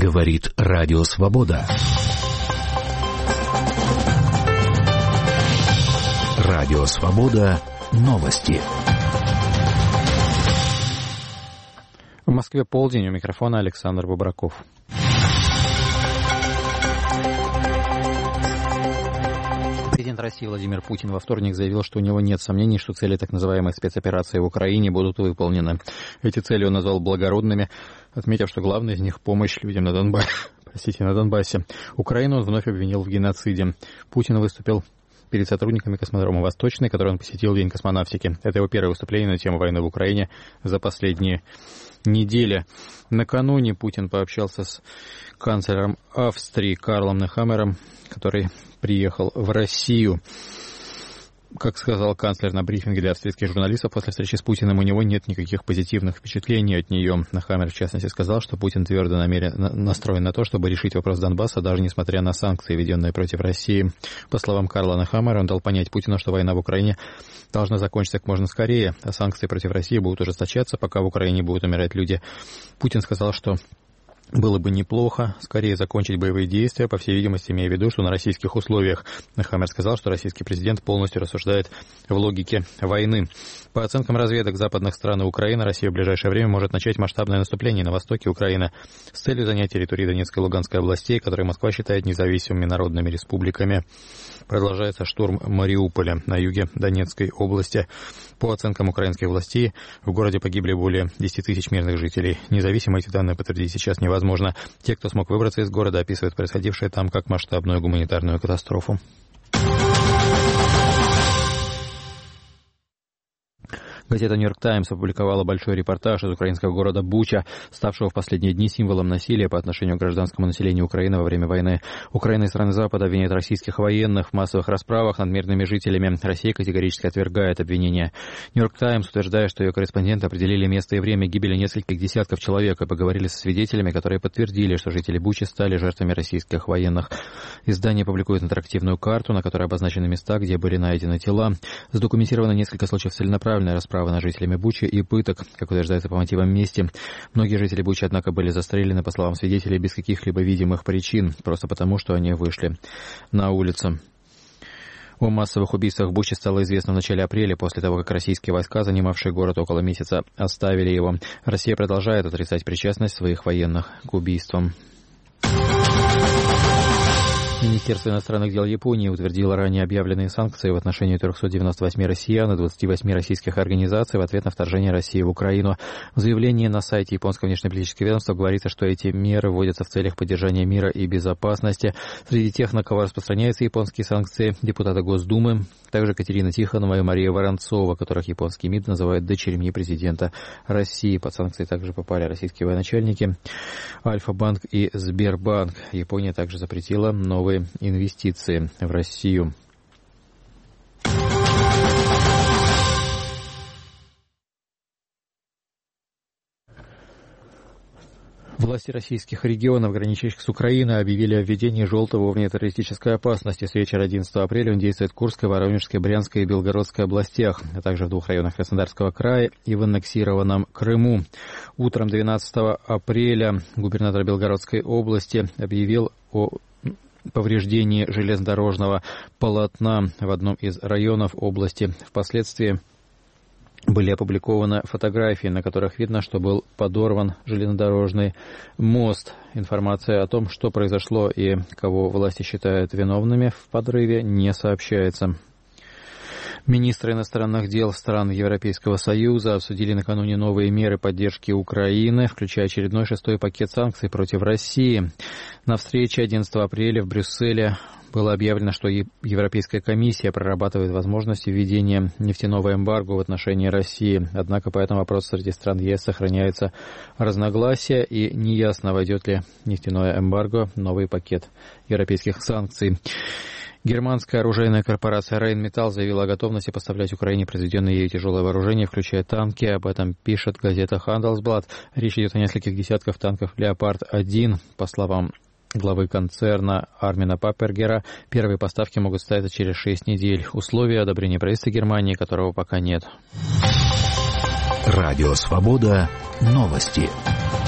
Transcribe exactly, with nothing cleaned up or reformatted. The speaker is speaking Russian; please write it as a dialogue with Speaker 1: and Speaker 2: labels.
Speaker 1: Говорит Радио Свобода. Радио Свобода. Новости.
Speaker 2: В Москве полдень, у микрофона Александр Бобраков. Президент России Владимир Путин во вторник заявил, что у него нет сомнений, что цели так называемой спецоперации в Украине будут выполнены. Эти цели он назвал благородными, отметив, что главная из них — помощь людям на Донбассе. Простите, на Донбассе. Украину он вновь обвинил в геноциде. Путин выступил перед сотрудниками космодрома «Восточный», который он посетил в День космонавтики. Это его первое выступление на тему войны в Украине за последние недели. Накануне Путин пообщался с канцлером Австрии Карлом Нехаммером, который приехал в Россию. Как сказал канцлер на брифинге для австрийских журналистов после встречи с Путиным, у него нет никаких позитивных впечатлений от нее. Нехаммер, в частности, сказал, что Путин твердо намерен, настроен на то, чтобы решить вопрос Донбасса, даже несмотря на санкции, введенные против России. По словам Карла Нехаммера, он дал понять Путину, что война в Украине должна закончиться как можно скорее, а санкции против России будут ужесточаться, пока в Украине будут умирать люди. Путин сказал, что было бы неплохо скорее закончить боевые действия, по всей видимости, имея в виду, что на российских условиях. Нехаммер сказал, что российский президент полностью рассуждает в логике войны. По оценкам разведок западных стран и Украины, Россия в ближайшее время может начать масштабное наступление на востоке Украины с целью занять территории Донецкой и Луганской областей, которые Москва считает независимыми народными республиками. Продолжается штурм Мариуполя на юге Донецкой области. По оценкам украинских властей, в городе погибли более десять тысяч мирных жителей. Независимо эти данные подтвердить сейчас невозможно. Те, кто смог выбраться из города, описывают происходившее там как масштабную гуманитарную катастрофу. Газета «Нью-Йорк Таймс» опубликовала большой репортаж из украинского города Буча, ставшего в последние дни символом насилия по отношению к гражданскому населению Украины во время войны. Украина и страны Запада обвиняют российских военных в массовых расправах над мирными жителями. Россия категорически отвергает обвинения. «Нью-Йорк Таймс» утверждает, что ее корреспонденты определили место и время гибели нескольких десятков человек и поговорили со свидетелями, которые подтвердили, что жители Бучи стали жертвами российских военных. Издание публикует интерактивную карту, на которой обозначены места, где были найдены тела. Задокументировано несколько случаев целенаправленной расправы над жителями Бучи и пыток, как утверждается по мотивам мести. Многие жители Бучи, однако, были застрелены, по словам свидетелей, без каких-либо видимых причин, просто потому, что они вышли на улицу. О массовых убийствах в Буче стало известно в начале апреля, после того, как российские войска, занимавшие город около месяца, оставили его. Россия продолжает отрицать причастность своих военных к убийствам. Министерство иностранных дел Японии утвердило ранее объявленные санкции в отношении трехсот девяноста восьми россиян и двадцати восьми российских организаций в ответ на вторжение России в Украину. В заявлении на сайте японского внешнеполитического ведомства говорится, что эти меры вводятся в целях поддержания мира и безопасности. Среди тех, на кого распространяются японские санкции, депутаты Госдумы, также Катерина Тихонова и Мария Воронцова, которых японский МИД называет дочерьми президента России. Под санкции также попали российские военачальники Альфа-банк и Сбербанк. Япония также запретила новые инвестиции в Россию. Власти российских регионов, граничащих с Украиной, объявили о введении желтого уровня террористической опасности. С вечера одиннадцатого апреля он действует в Курской, Воронежской, Брянской и Белгородской областях, а также в двух районах Краснодарского края и в аннексированном Крыму. Утром двенадцатого апреля губернатор Белгородской области объявил о повреждении железнодорожного полотна в одном из районов области. Впоследствии были опубликованы фотографии, на которых видно, что был подорван железнодорожный мост. Информация о том, что произошло и кого власти считают виновными в подрыве, не сообщается. Министры иностранных дел стран Европейского Союза обсудили накануне новые меры поддержки Украины, включая очередной шестой пакет санкций против России. На встрече одиннадцатого апреля в Брюсселе было объявлено, что Европейская комиссия прорабатывает возможность введения нефтяного эмбарго в отношении России. Однако по этому вопросу среди стран ЕС сохраняется разногласие, и неясно, войдет ли нефтяное эмбарго в новый пакет европейских санкций. Германская оружейная корпорация Rheinmetall заявила о готовности поставлять Украине произведенные ею тяжелое вооружение, включая танки. Об этом пишет газета Handelsblatt. Речь идет о нескольких десятках танков Леопард один. По словам главы концерна Армина Паппергера, первые поставки могут состояться через шесть недель. Условия одобрения правительства Германии, которого пока нет.
Speaker 1: Радио Свобода. Новости.